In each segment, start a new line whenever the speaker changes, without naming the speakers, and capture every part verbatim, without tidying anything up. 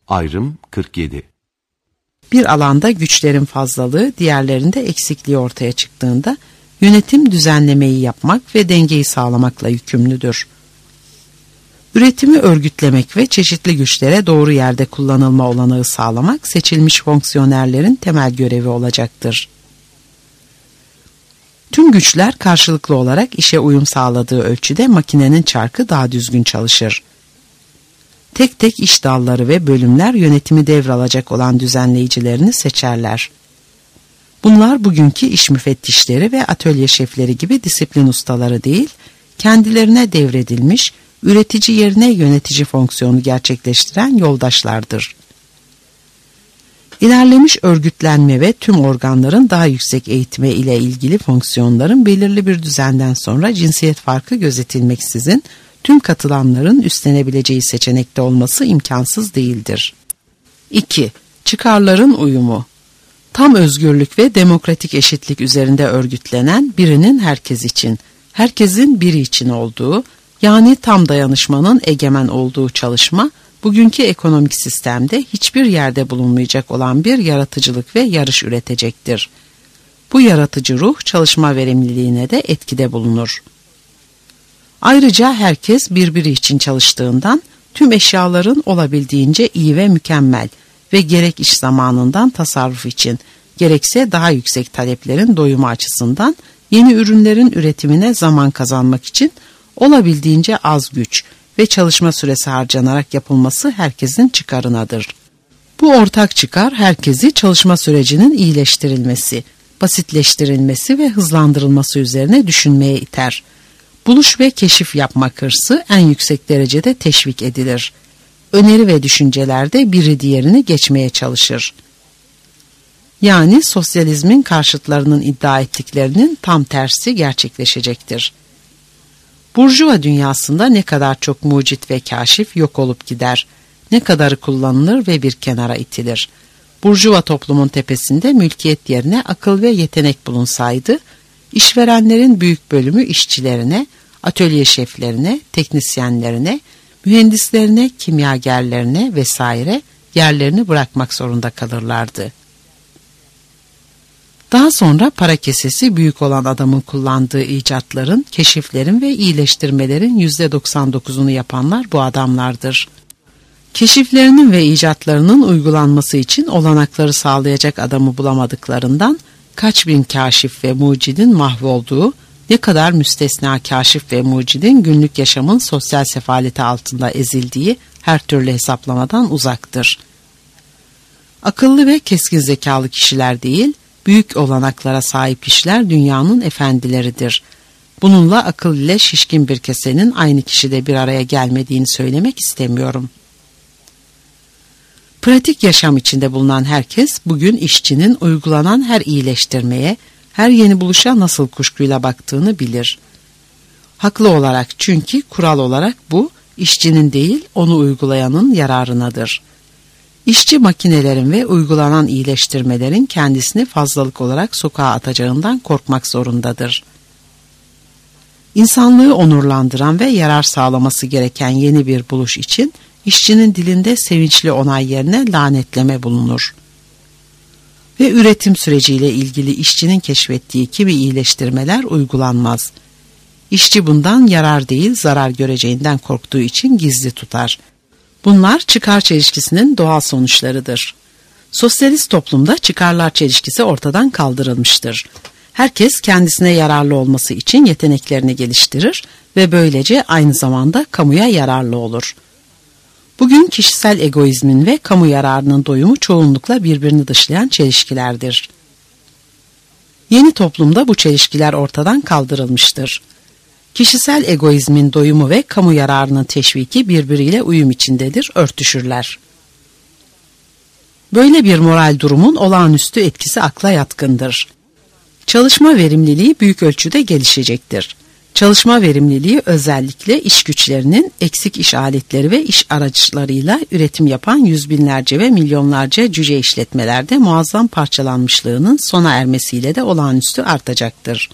Ayrım kırk yedi.
Bir alanda güçlerin fazlalığı, diğerlerinde eksikliği ortaya çıktığında yönetim düzenlemeyi yapmak ve dengeyi sağlamakla yükümlüdür. Üretimi örgütlemek ve çeşitli güçlere doğru yerde kullanılma olanağı sağlamak seçilmiş fonksiyonerlerin temel görevi olacaktır. Tüm güçler karşılıklı olarak işe uyum sağladığı ölçüde makinenin çarkı daha düzgün çalışır. Tek tek iş dalları ve bölümler yönetimi devralacak olan düzenleyicilerini seçerler. Bunlar bugünkü iş müfettişleri ve atölye şefleri gibi disiplin ustaları değil, kendilerine devredilmiş, üretici yerine yönetici fonksiyonu gerçekleştiren yoldaşlardır. İlerlemiş örgütlenme ve tüm organların daha yüksek eğitime ile ilgili fonksiyonların belirli bir düzenden sonra cinsiyet farkı gözetilmeksizin tüm katılanların üstlenebileceği seçenekte olması imkansız değildir. iki. Çıkarların uyumu. Tam özgürlük ve demokratik eşitlik üzerinde örgütlenen birinin herkes için, herkesin biri için olduğu, yani tam dayanışmanın egemen olduğu çalışma, bugünkü ekonomik sistemde hiçbir yerde bulunmayacak olan bir yaratıcılık ve yarış üretecektir. Bu yaratıcı ruh çalışma verimliliğine de etkide bulunur. Ayrıca herkes birbiri için çalıştığından tüm eşyaların olabildiğince iyi ve mükemmel ve gerek iş zamanından tasarruf için, gerekse daha yüksek taleplerin doyumu açısından yeni ürünlerin üretimine zaman kazanmak için olabildiğince az güç ve çalışma süresi harcanarak yapılması herkesin çıkarınadır. Bu ortak çıkar herkesi çalışma sürecinin iyileştirilmesi, basitleştirilmesi ve hızlandırılması üzerine düşünmeye iter. Buluş ve keşif yapmak hırsı en yüksek derecede teşvik edilir. Öneri ve düşüncelerde biri diğerini geçmeye çalışır. Yani sosyalizmin karşıtlarının iddia ettiklerinin tam tersi gerçekleşecektir. Burjuva dünyasında ne kadar çok mucit ve kaşif yok olup gider, ne kadarı kullanılır ve bir kenara itilir. Burjuva toplumun tepesinde mülkiyet yerine akıl ve yetenek bulunsaydı, işverenlerin büyük bölümü işçilerine, atölye şeflerine, teknisyenlerine, mühendislerine, kimyagerlerine vesaire yerlerini bırakmak zorunda kalırlardı. Daha sonra para kesesi büyük olan adamın kullandığı icatların, keşiflerin ve iyileştirmelerin yüzde doksan dokuzunu yapanlar bu adamlardır. Keşiflerinin ve icatlarının uygulanması için olanakları sağlayacak adamı bulamadıklarından kaç bin kaşif ve mucidin mahvolduğu, ne kadar müstesna kaşif ve mucidin günlük yaşamın sosyal sefaleti altında ezildiği her türlü hesaplamadan uzaktır. Akıllı ve keskin zekalı kişiler değil, büyük olanaklara sahip kişiler dünyanın efendileridir. Bununla akıl ile şişkin bir kesenin aynı kişide bir araya gelmediğini söylemek istemiyorum. Pratik yaşam içinde bulunan herkes bugün işçinin uygulanan her iyileştirmeye, her yeni buluşa nasıl kuşkuyla baktığını bilir. Haklı olarak, çünkü kural olarak bu işçinin değil onu uygulayanın yararınadır. İşçi makinelerin ve uygulanan iyileştirmelerin kendisini fazlalık olarak sokağa atacağından korkmak zorundadır. İnsanlığı onurlandıran ve yarar sağlaması gereken yeni bir buluş için işçinin dilinde sevinçli onay yerine lanetleme bulunur. Ve üretim süreciyle ilgili işçinin keşfettiği kimi iyileştirmeler uygulanmaz. İşçi bundan yarar değil zarar göreceğinden korktuğu için gizli tutar. Bunlar çıkar çelişkisinin doğal sonuçlarıdır. Sosyalist toplumda çıkarlar çelişkisi ortadan kaldırılmıştır. Herkes kendisine yararlı olması için yeteneklerini geliştirir ve böylece aynı zamanda kamuya yararlı olur. Bugün kişisel egoizmin ve kamu yararının doyumu çoğunlukla birbirini dışlayan çelişkilerdir. Yeni toplumda bu çelişkiler ortadan kaldırılmıştır. Kişisel egoizmin doyumu ve kamu yararının teşviki birbiriyle uyum içindedir, örtüşürler. Böyle bir moral durumun olağanüstü etkisi akla yatkındır. Çalışma verimliliği büyük ölçüde gelişecektir. Çalışma verimliliği özellikle iş güçlerinin eksik iş aletleri ve iş araçlarıyla üretim yapan yüz binlerce ve milyonlarca cüce işletmelerde muazzam parçalanmışlığının sona ermesiyle de olağanüstü artacaktır.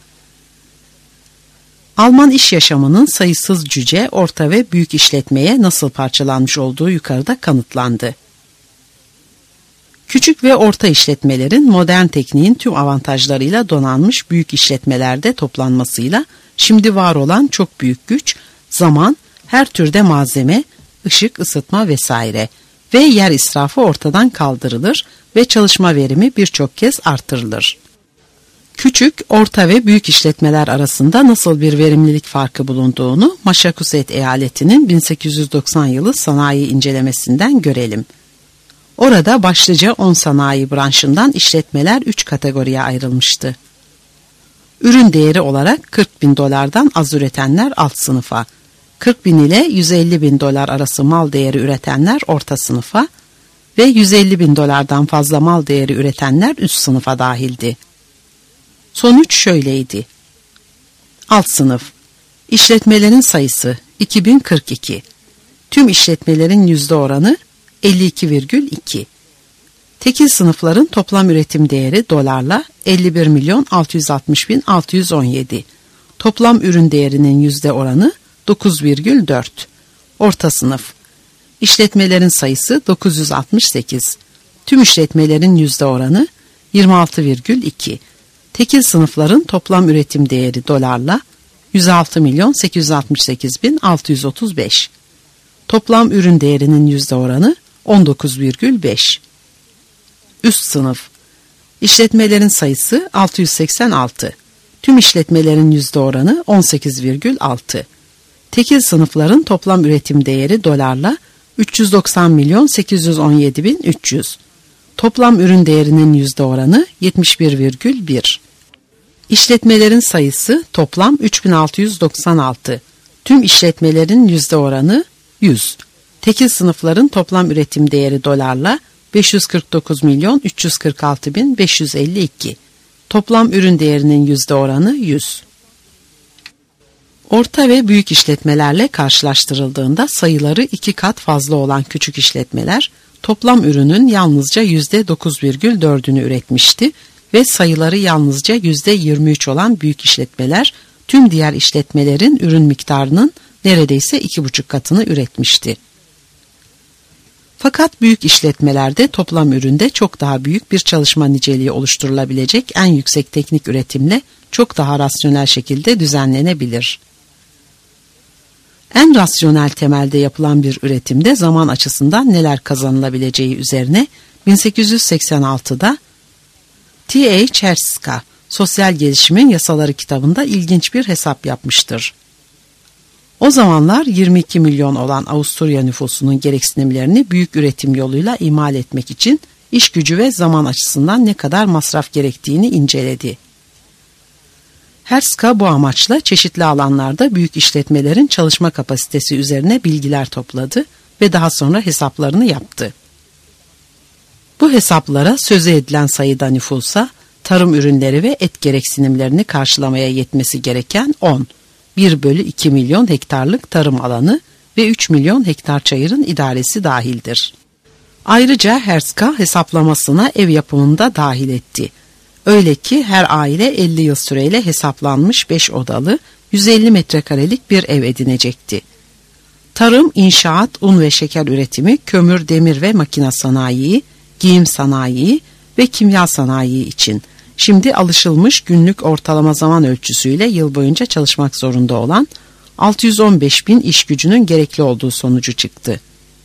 Alman iş yaşamının sayısız cüce, orta ve büyük işletmeye nasıl parçalanmış olduğu yukarıda kanıtlandı. Küçük ve orta işletmelerin modern tekniğin tüm avantajlarıyla donanmış büyük işletmelerde toplanmasıyla şimdi var olan çok büyük güç, zaman, her türde malzeme, ışık, ısıtma vesaire ve yer israfı ortadan kaldırılır ve çalışma verimi birçok kez artırılır. Küçük, orta ve büyük işletmeler arasında nasıl bir verimlilik farkı bulunduğunu Massachusetts eyaletinin bin sekiz yüz doksan yılı sanayi incelemesinden görelim. Orada başlıca on sanayi branşından işletmeler üç kategoriye ayrılmıştı. Ürün değeri olarak kırk bin dolardan az üretenler alt sınıfa, kırk bin ile yüz elli bin dolar arası mal değeri üretenler orta sınıfa ve yüz elli bin dolardan fazla mal değeri üretenler üst sınıfa dahildi. Sonuç şöyleydi. Alt sınıf. İşletmelerin sayısı iki bin kırk iki. Tüm işletmelerin yüzde oranı elli iki virgül iki. Tekil sınıfların toplam üretim değeri dolarla elli bir milyon altı yüz altmış bin altı yüz on yedi. Toplam ürün değerinin yüzde oranı dokuz virgül dört. Orta sınıf. İşletmelerin sayısı dokuz yüz altmış sekiz. Tüm işletmelerin yüzde oranı yirmi altı virgül iki. Tekil sınıfların toplam üretim değeri dolarla yüz altı milyon sekiz yüz altmış sekiz bin altı yüz otuz beş. Toplam ürün değerinin yüzde oranı on dokuz virgül beş. Üst sınıf. İşletmelerin sayısı altı yüz seksen altı. Tüm işletmelerin yüzde oranı on sekiz virgül altı. Tekil sınıfların toplam üretim değeri dolarla üç yüz doksan milyon sekiz yüz on yedi bin üç yüz. Toplam ürün değerinin yüzde oranı yetmiş bir virgül bir. İşletmelerin sayısı toplam üç bin altı yüz doksan altı. Tüm işletmelerin yüzde oranı yüz. Tekil sınıfların toplam üretim değeri dolarla beş yüz kırk dokuz milyon üç yüz kırk altı bin beş yüz elli iki. Toplam ürün değerinin yüzde oranı yüz. Orta ve büyük işletmelerle karşılaştırıldığında sayıları iki kat fazla olan küçük işletmeler toplam ürünün yalnızca yüzde dokuz virgül dördünü üretmişti ve sayıları yalnızca yüzde yirmi üç olan büyük işletmeler tüm diğer işletmelerin ürün miktarının neredeyse iki buçuk katını üretmişti. Fakat büyük işletmelerde toplam üründe çok daha büyük bir çalışma niceliği oluşturulabilecek en yüksek teknik üretimle çok daha rasyonel şekilde düzenlenebilir. En rasyonel temelde yapılan bir üretimde zaman açısından neler kazanılabileceği üzerine bin sekiz yüz seksen altıda T H Hertzka, Sosyal Gelişimin Yasaları kitabında ilginç bir hesap yapmıştır. O zamanlar yirmi iki milyon olan Avusturya nüfusunun gereksinimlerini büyük üretim yoluyla imal etmek için iş gücü ve zaman açısından ne kadar masraf gerektiğini inceledi. Hertzka bu amaçla çeşitli alanlarda büyük işletmelerin çalışma kapasitesi üzerine bilgiler topladı ve daha sonra hesaplarını yaptı. Bu hesaplara sözü edilen sayıda nüfusa, tarım ürünleri ve et gereksinimlerini karşılamaya yetmesi gereken on, bir bölü iki milyon hektarlık tarım alanı ve üç milyon hektar çayırın idaresi dahildir. Ayrıca Hertzka hesaplamasına ev yapımını da dahil etti. Öyle ki her aile elli yıl süreyle hesaplanmış beş odalı, yüz elli metrekarelik bir ev edinecekti. Tarım, inşaat, un ve şeker üretimi, kömür, demir ve makine sanayi, giyim sanayi ve kimya sanayi için şimdi alışılmış günlük ortalama zaman ölçüsüyle yıl boyunca çalışmak zorunda olan altı yüz on beş bin iş gücünün gerekli olduğu sonucu çıktı.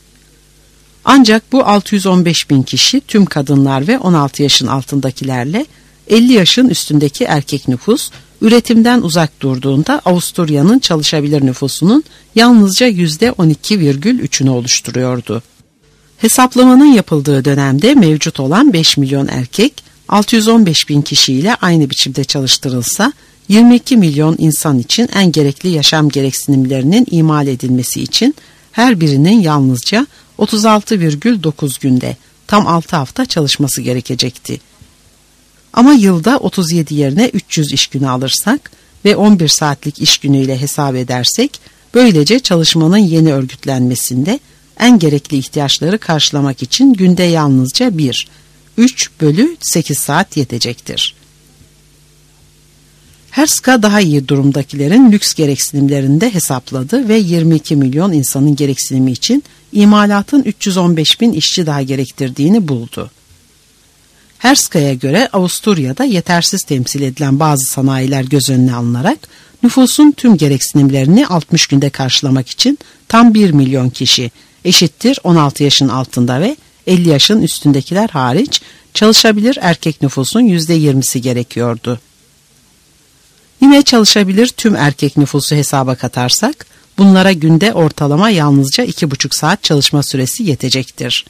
Ancak bu altı yüz on beş bin kişi tüm kadınlar ve on altı yaşın altındakilerle elli yaşın üstündeki erkek nüfus üretimden uzak durduğunda Avusturya'nın çalışabilir nüfusunun yalnızca yüzde on iki virgül üçünü oluşturuyordu. Hesaplamanın yapıldığı dönemde mevcut olan beş milyon erkek altı yüz on beş bin kişiyle aynı biçimde çalıştırılsa yirmi iki milyon insan için en gerekli yaşam gereksinimlerinin imal edilmesi için her birinin yalnızca otuz altı virgül dokuz günde tam altı hafta çalışması gerekecekti. Ama yılda otuz yedi yerine üç yüz iş günü alırsak ve on bir saatlik iş günüyle hesap edersek böylece çalışmanın yeni örgütlenmesinde en gerekli ihtiyaçları karşılamak için günde yalnızca bir, üç bölü sekiz saat yetecektir. Hertzka daha iyi durumdakilerin lüks gereksinimlerini de hesapladı ve yirmi iki milyon insanın gereksinimi için imalatın üç yüz on beş bin işçi daha gerektirdiğini buldu. Herska'ya göre Avusturya'da yetersiz temsil edilen bazı sanayiler göz önüne alınarak nüfusun tüm gereksinimlerini altmış günde karşılamak için tam bir milyon kişi eşittir on altı yaşın altında ve elli yaşın üstündekiler hariç çalışabilir erkek nüfusun yüzde yirmisi gerekiyordu. Yine çalışabilir tüm erkek nüfusu hesaba katarsak bunlara günde ortalama yalnızca iki buçuk saat çalışma süresi yetecektir.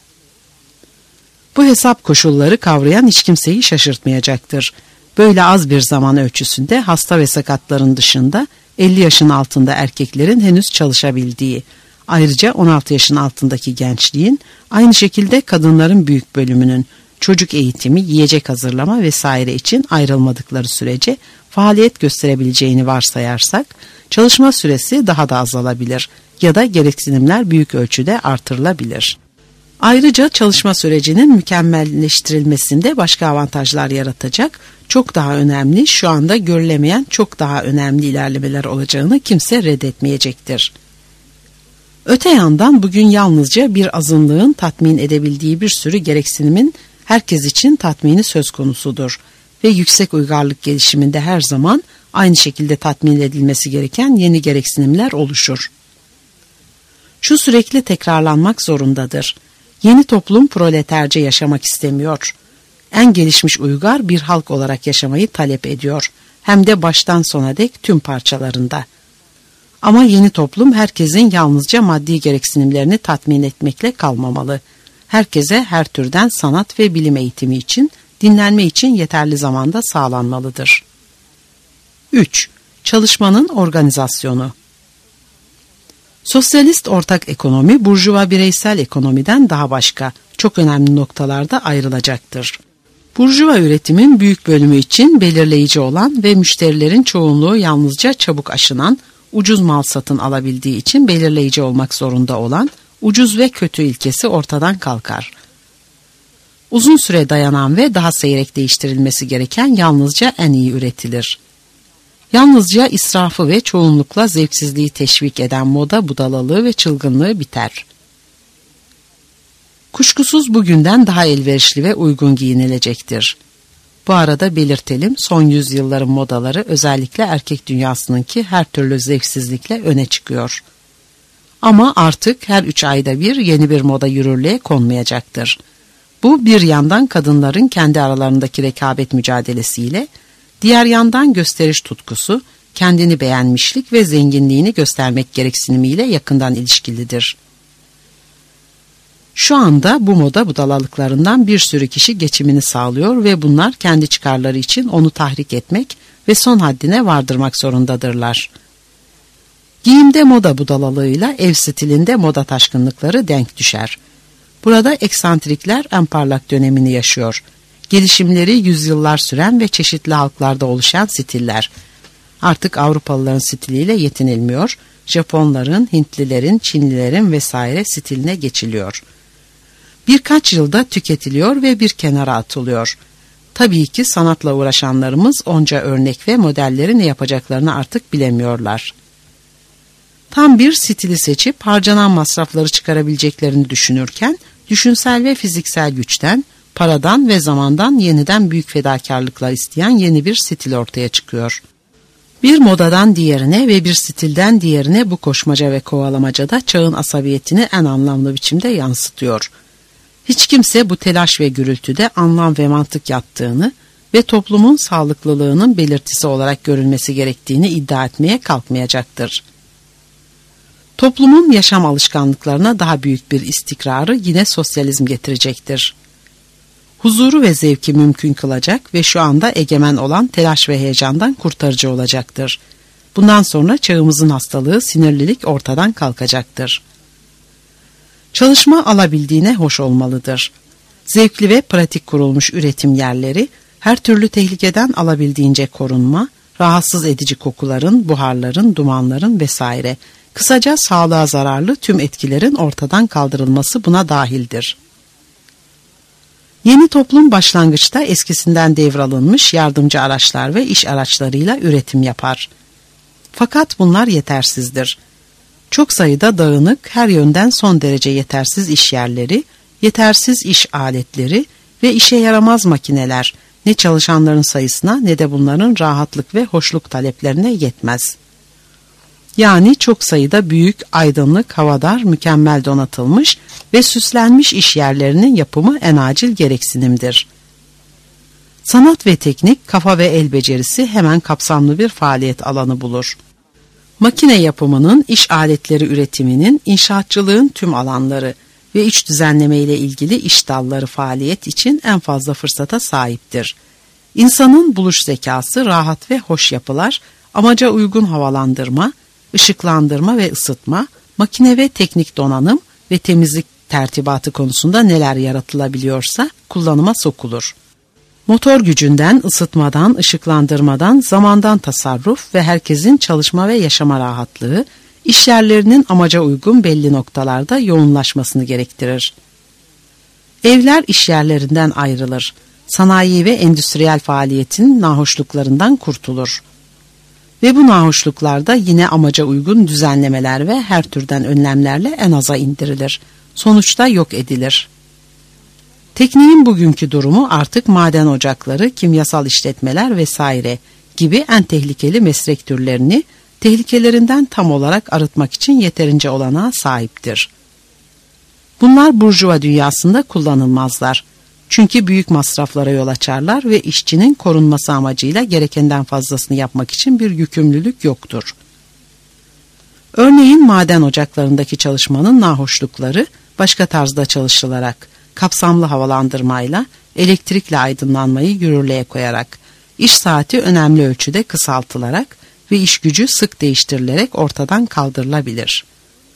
Bu hesap koşulları kavrayan hiç kimseyi şaşırtmayacaktır. Böyle az bir zaman ölçüsünde hasta ve sakatların dışında elli yaşın altında erkeklerin henüz çalışabildiği, ayrıca on altı yaşın altındaki gençliğin, aynı şekilde kadınların büyük bölümünün çocuk eğitimi, yiyecek hazırlama vesaire için ayrılmadıkları sürece faaliyet gösterebileceğini varsayarsak, çalışma süresi daha da azalabilir ya da gereksinimler büyük ölçüde artırılabilir. Ayrıca çalışma sürecinin mükemmelleştirilmesinde başka avantajlar yaratacak, çok daha önemli, şu anda görülemeyen çok daha önemli ilerlemeler olacağını kimse reddetmeyecektir. Öte yandan bugün yalnızca bir azınlığın tatmin edebildiği bir sürü gereksinimin herkes için tatmini söz konusudur ve yüksek uygarlık gelişiminde her zaman aynı şekilde tatmin edilmesi gereken yeni gereksinimler oluşur. Şu sürekli tekrarlanmak zorundadır. Yeni toplum proleterce yaşamak istemiyor. En gelişmiş uygar bir halk olarak yaşamayı talep ediyor. Hem de baştan sona dek tüm parçalarında. Ama yeni toplum herkesin yalnızca maddi gereksinimlerini tatmin etmekle kalmamalı. Herkese her türden sanat ve bilim eğitimi için, dinlenme için yeterli zamanda sağlanmalıdır. üç. Çalışmanın organizasyonu. Sosyalist ortak ekonomi, burjuva bireysel ekonomiden daha başka, çok önemli noktalarda ayrılacaktır. Burjuva üretimin büyük bölümü için belirleyici olan ve müşterilerin çoğunluğu yalnızca çabuk aşınan, ucuz mal satın alabildiği için belirleyici olmak zorunda olan ucuz ve kötü ilkesi ortadan kalkar. Uzun süre dayanan ve daha seyrek değiştirilmesi gereken yalnızca en iyi üretilir. Yalnızca israfı ve çoğunlukla zevksizliği teşvik eden moda budalalığı ve çılgınlığı biter. Kuşkusuz bugünden daha elverişli ve uygun giyinilecektir. Bu arada belirtelim, son yüzyılların modaları özellikle erkek dünyasınınki her türlü zevksizlikle öne çıkıyor. Ama artık her üç ayda bir yeni bir moda yürürlüğe konmayacaktır. Bu bir yandan kadınların kendi aralarındaki rekabet mücadelesiyle, diğer yandan gösteriş tutkusu, kendini beğenmişlik ve zenginliğini göstermek gereksinimiyle yakından ilişkilidir. Şu anda bu moda budalalıklarından bir sürü kişi geçimini sağlıyor ve bunlar kendi çıkarları için onu tahrik etmek ve son haddine vardırmak zorundadırlar. Giyimde moda budalalığıyla ev stilinde moda taşkınlıkları denk düşer. Burada eksantrikler en parlak dönemini yaşıyor. Gelişimleri yüzyıllar süren ve çeşitli halklarda oluşan stiller. Artık Avrupalıların stiliyle yetinilmiyor, Japonların, Hintlilerin, Çinlilerin vesaire stiline geçiliyor. Birkaç yılda tüketiliyor ve bir kenara atılıyor. Tabii ki sanatla uğraşanlarımız onca örnek ve modelleri ne yapacaklarını artık bilemiyorlar. Tam bir stili seçip harcanan masrafları çıkarabileceklerini düşünürken, düşünsel ve fiziksel güçten, paradan ve zamandan yeniden büyük fedakarlıklar isteyen yeni bir stil ortaya çıkıyor. Bir modadan diğerine ve bir stilden diğerine bu koşmaca ve kovalamaca da çağın asabiyetini en anlamlı biçimde yansıtıyor. Hiç kimse bu telaş ve gürültüde anlam ve mantık yattığını ve toplumun sağlıklılığının belirtisi olarak görülmesi gerektiğini iddia etmeye kalkmayacaktır. Toplumun yaşam alışkanlıklarına daha büyük bir istikrarı yine sosyalizm getirecektir. Huzuru ve zevki mümkün kılacak ve şu anda egemen olan telaş ve heyecandan kurtarıcı olacaktır. Bundan sonra çağımızın hastalığı sinirlilik ortadan kalkacaktır. Çalışma alabildiğine hoş olmalıdır. Zevkli ve pratik kurulmuş üretim yerleri, her türlü tehlikeden alabildiğince korunma, rahatsız edici kokuların, buharların, dumanların vesaire, kısaca sağlığa zararlı tüm etkilerin ortadan kaldırılması buna dahildir. Yeni toplum başlangıçta eskisinden devralınmış yardımcı araçlar ve iş araçlarıyla üretim yapar. Fakat bunlar yetersizdir. Çok sayıda dağınık, her yönden son derece yetersiz iş yerleri, yetersiz iş aletleri Ve işe yaramaz makineler ne çalışanların sayısına ne de bunların rahatlık ve hoşluk taleplerine yetmez. Yani çok sayıda büyük, aydınlık, havadar, mükemmel donatılmış ve süslenmiş iş yerlerinin yapımı en acil gereksinimdir. Sanat ve teknik, kafa ve el becerisi hemen kapsamlı bir faaliyet alanı bulur. Makine yapımının, iş aletleri üretiminin, inşaatçılığın tüm alanları ve iç düzenleme ile ilgili iş dalları faaliyet için en fazla fırsata sahiptir. İnsanın buluş zekası, rahat ve hoş yapılar, amaca uygun havalandırma, ışıklandırma ve ısıtma, makine ve teknik donanım ve temizlik tertibatı konusunda neler yaratılabiliyorsa kullanıma sokulur. Motor gücünden, ısıtmadan, ışıklandırmadan, zamandan tasarruf ve herkesin çalışma ve yaşama rahatlığı, iş yerlerinin amaca uygun belli noktalarda yoğunlaşmasını gerektirir. Evler iş yerlerinden ayrılır. Sanayi ve endüstriyel faaliyetin nahoşluklarından kurtulur. Ve bu nahoşluklarda yine amaca uygun düzenlemeler ve her türden önlemlerle en aza indirilir. Sonuçta yok edilir. Tekniğin bugünkü durumu artık maden ocakları, kimyasal işletmeler vesaire gibi en tehlikeli meslek türlerini tehlikelerinden tam olarak arıtmak için yeterince olanağa sahiptir. Bunlar burjuva dünyasında kullanılmazlar. Çünkü büyük masraflara yol açarlar ve işçinin korunması amacıyla gerekenden fazlasını yapmak için bir yükümlülük yoktur. Örneğin maden ocaklarındaki çalışmanın nahoşlukları başka tarzda çalışılarak, kapsamlı havalandırmayla, elektrikle aydınlanmayı yürürlüğe koyarak, iş saati önemli ölçüde kısaltılarak ve iş gücü sık değiştirilerek ortadan kaldırılabilir.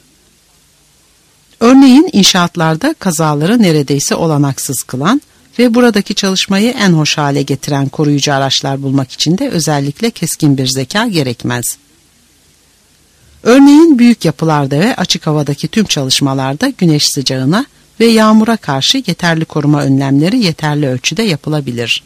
Örneğin inşaatlarda kazaları neredeyse olanaksız kılan ve buradaki çalışmayı en hoş hale getiren koruyucu araçlar bulmak için de özellikle keskin bir zeka gerekmez. Örneğin büyük yapılarda ve açık havadaki tüm çalışmalarda güneş sıcağına ve yağmura karşı yeterli koruma önlemleri yeterli ölçüde yapılabilir.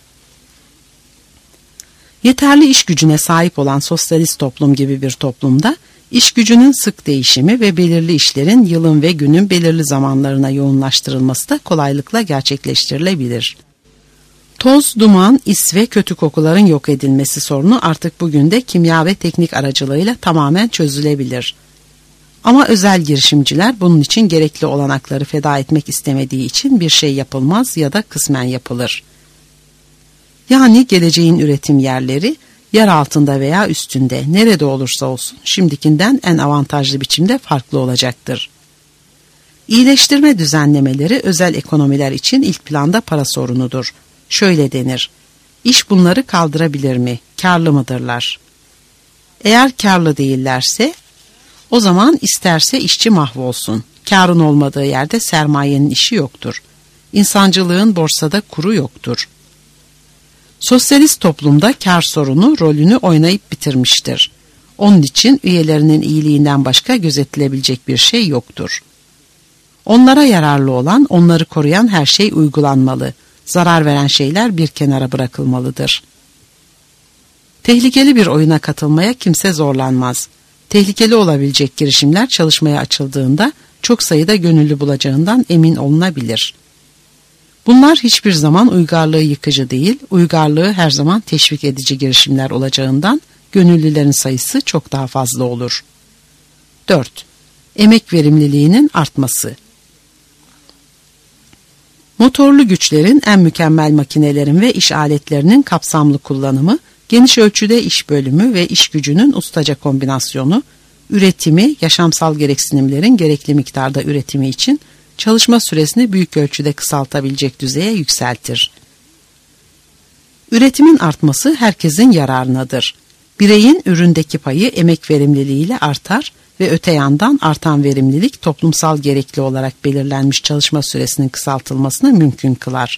Yeterli iş gücüne sahip olan sosyalist toplum gibi bir toplumda iş gücünün sık değişimi ve belirli işlerin yılın ve günün belirli zamanlarına yoğunlaştırılması da kolaylıkla gerçekleştirilebilir. Toz, duman, is ve kötü kokuların yok edilmesi sorunu artık bugün de kimya ve teknik aracılığıyla tamamen çözülebilir. Ama özel girişimciler bunun için gerekli olanakları feda etmek istemediği için bir şey yapılmaz ya da kısmen yapılır. Yani geleceğin üretim yerleri yer altında veya üstünde nerede olursa olsun şimdikinden en avantajlı biçimde farklı olacaktır. İyileştirme düzenlemeleri özel ekonomiler için ilk planda para sorunudur. Şöyle denir: İş bunları kaldırabilir mi? Kârlı mıdırlar? Eğer kârlı değillerse o zaman isterse işçi mahvolsun. Kârın olmadığı yerde sermayenin işi yoktur. İnsancılığın borsada kuru yoktur. Sosyalist toplumda kâr sorunu rolünü oynayıp bitirmiştir. Onun için üyelerinin iyiliğinden başka gözetilebilecek bir şey yoktur. Onlara yararlı olan, onları koruyan her şey uygulanmalı. Zarar veren şeyler bir kenara bırakılmalıdır. Tehlikeli bir oyuna katılmaya kimse zorlanmaz. Tehlikeli olabilecek girişimler çalışmaya açıldığında çok sayıda gönüllü bulacağından emin olunabilir. Bunlar hiçbir zaman uygarlığı yıkıcı değil, uygarlığı her zaman teşvik edici girişimler olacağından gönüllülerin sayısı çok daha fazla olur. dört. Emek verimliliğinin artması. Motorlu güçlerin, en mükemmel makinelerin ve iş aletlerinin kapsamlı kullanımı, geniş ölçüde iş bölümü ve iş gücünün ustaca kombinasyonu, üretimi, yaşamsal gereksinimlerin gerekli miktarda üretimi için çalışma süresini büyük ölçüde kısaltabilecek düzeye yükseltir. Üretimin artması herkesin yararınadır. Bireyin üründeki payı emek verimliliğiyle artar ve öte yandan artan verimlilik toplumsal gerekli olarak belirlenmiş çalışma süresinin kısaltılmasını mümkün kılar.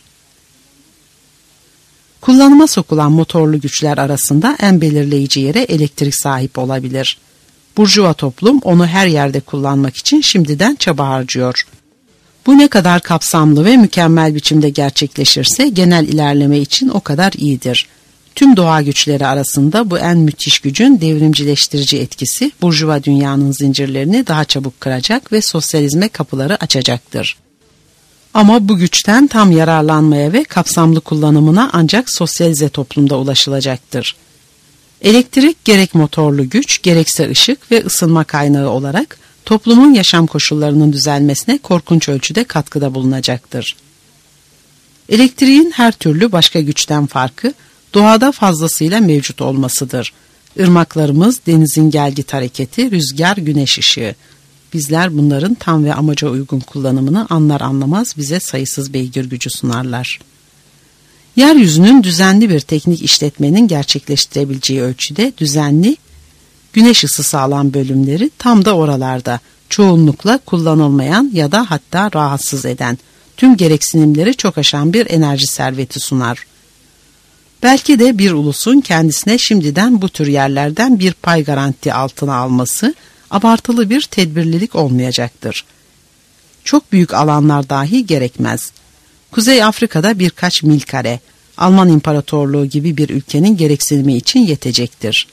Kullanıma sokulan motorlu güçler arasında en belirleyici yere elektrik sahip olabilir. Burjuva toplum onu her yerde kullanmak için şimdiden çaba harcıyor. Bu ne kadar kapsamlı ve mükemmel biçimde gerçekleşirse genel ilerleme için o kadar iyidir. Tüm doğa güçleri arasında bu en müthiş gücün devrimcileştirici etkisi burjuva dünyanın zincirlerini daha çabuk kıracak ve sosyalizme kapıları açacaktır. Ama bu güçten tam yararlanmaya ve kapsamlı kullanımına ancak sosyalize toplumda ulaşılacaktır. Elektrik gerek motorlu güç, gerekse ışık ve ısınma kaynağı olarak toplumun yaşam koşullarının düzelmesine korkunç ölçüde katkıda bulunacaktır. Elektriğin her türlü başka güçten farkı doğada fazlasıyla mevcut olmasıdır. Irmaklarımız, denizin gelgit hareketi, rüzgar, güneş ışığı. Bizler bunların tam ve amaca uygun kullanımını anlar anlamaz bize sayısız beygir gücü sunarlar. Yeryüzünün düzenli bir teknik işletmenin gerçekleştirebileceği ölçüde düzenli, güneş ısısı alan bölümleri tam da oralarda, çoğunlukla kullanılmayan ya da hatta rahatsız eden, tüm gereksinimleri çok aşan bir enerji serveti sunar. Belki de bir ulusun kendisine şimdiden bu tür yerlerden bir pay garanti altına alması, abartılı bir tedbirlilik olmayacaktır. Çok büyük alanlar dahi gerekmez. Kuzey Afrika'da birkaç mil kare, Alman İmparatorluğu gibi bir ülkenin gereksinimi için yetecektir.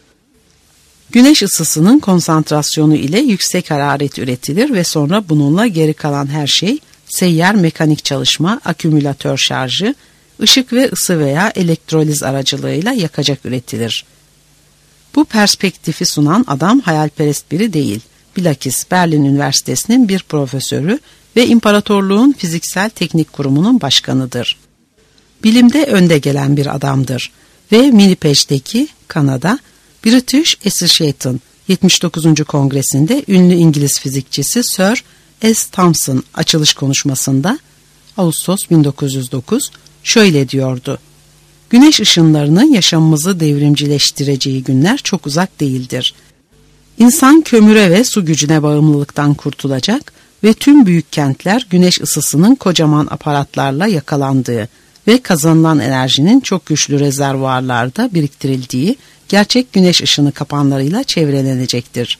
Güneş ısısının konsantrasyonu ile yüksek hararet üretilir ve sonra bununla geri kalan her şey, seyyar mekanik çalışma, akümülatör şarjı, ışık ve ısı veya elektroliz aracılığıyla yakacak üretilir. Bu perspektifi sunan adam hayalperest biri değil. Bilakis Berlin Üniversitesi'nin bir profesörü ve imparatorluğun fiziksel teknik kurumunun başkanıdır. Bilimde önde gelen bir adamdır ve Winnipeg'deki Kanada British Association yetmiş dokuzuncu Kongresi'nde ünlü İngiliz fizikçisi Sir S. Thomson açılış konuşmasında Ağustos bin dokuz yüz dokuz şöyle diyordu: "Güneş ışınlarının yaşamımızı devrimcileştireceği günler çok uzak değildir. İnsan kömüre ve su gücüne bağımlılıktan kurtulacak ve tüm büyük kentler güneş ısısının kocaman aparatlarla yakalandığı ve kazanılan enerjinin çok güçlü rezervuarlarda biriktirildiği gerçek güneş ışını kapanlarıyla çevrelenecektir.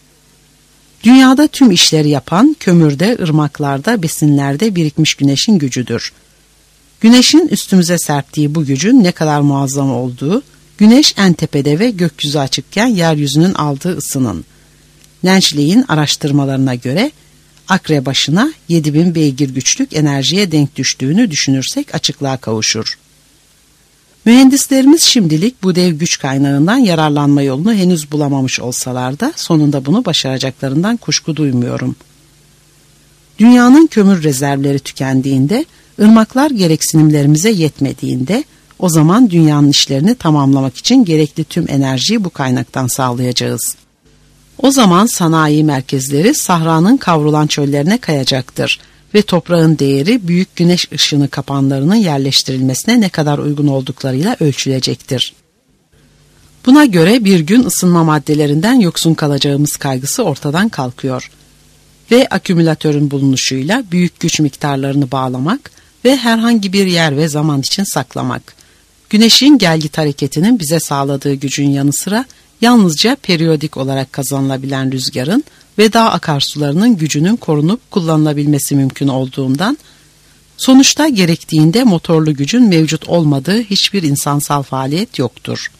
Dünyada tüm işleri yapan kömürde, ırmaklarda, besinlerde birikmiş güneşin gücüdür. Güneşin üstümüze serptiği bu gücün ne kadar muazzam olduğu, güneş en tepede ve gökyüzü açıkken yeryüzünün aldığı ısının. Lençley'in araştırmalarına göre akre başına yedi bin beygir güçlük enerjiye denk düştüğünü düşünürsek açıklığa kavuşur. Mühendislerimiz şimdilik bu dev güç kaynağından yararlanma yolunu henüz bulamamış olsalar da sonunda bunu başaracaklarından kuşku duymuyorum. Dünyanın kömür rezervleri tükendiğinde, ırmaklar gereksinimlerimize yetmediğinde, o zaman dünyanın işlerini tamamlamak için gerekli tüm enerjiyi bu kaynaktan sağlayacağız. O zaman sanayi merkezleri sahranın kavrulan çöllerine kayacaktır ve toprağın değeri büyük güneş ışını kapanlarının yerleştirilmesine ne kadar uygun olduklarıyla ölçülecektir. Buna göre bir gün ısınma maddelerinden yoksun kalacağımız kaygısı ortadan kalkıyor ve akümülatörün bulunuşuyla büyük güç miktarlarını bağlamak ve herhangi bir yer ve zaman için saklamak, güneşin gelgit hareketinin bize sağladığı gücün yanı sıra yalnızca periyodik olarak kazanılabilen rüzgarın ve dağ akarsularının gücünün korunup kullanılabilmesi mümkün olduğundan, sonuçta gerektiğinde motorlu gücün mevcut olmadığı hiçbir insansal faaliyet yoktur.